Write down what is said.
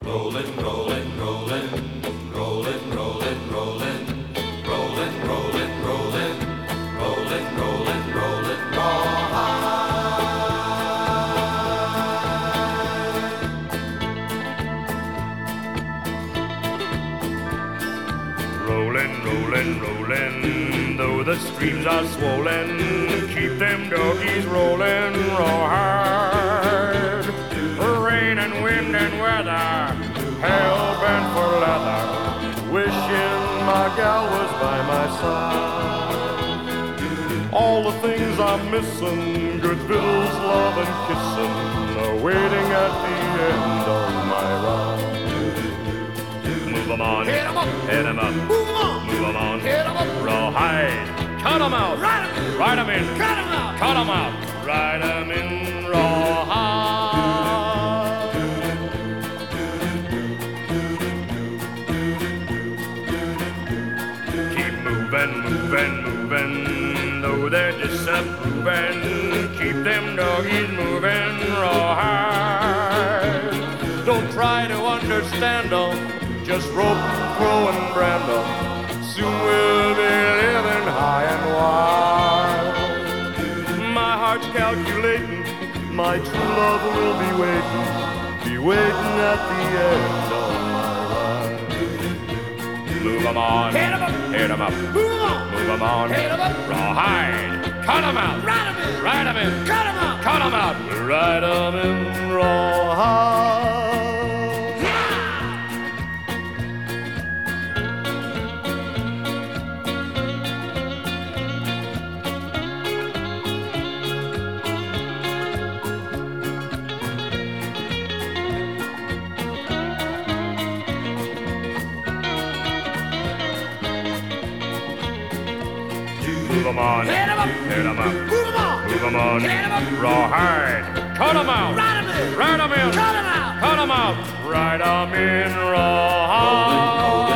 Rollin', rollin', rollin', rollin', rollin', rollin', rollin', rollin', rollin', rollin', rollin', rollin', Rollin', rollin', rollin', though the streams are swollen, keep them doggies rollin' raw hard. Rain and wind and weather, hell bent for leather, wishing my gal was by my side. All the things I'm missing, good victuals, love and kissing, are waiting at the end of my ride. Move 'em on, hit 'em up, Move 'em on, move 'em on, hit 'em up, rawhide, cut 'em out, ride 'em in, ride 'em in, cut 'em out. cut 'em out, ride 'em in rawhide. Keep moving, moving, moving, though they're disapproving, keep them doggies moving rawhide. Don't try to understand them, just rope, crow, and brand them. Soon we'll be living high and wide. My heart's calculating, my true love will be waiting at the end of my ride. Move 'em on, Hit 'em up, hit 'em up, move 'em on, move 'em on, hit 'em up, rawhide, cut 'em out, ride 'em in, ride 'em in, cut 'em out. cut 'em out, ride 'em in rawhide. Move 'em on, Hit 'em up, hit 'em up, move 'em on, move 'em on, hit 'em up, rawhide, cut 'em out, ride 'em in, ride 'em in, cut 'em out. cut 'em out, ride 'em in rawhide.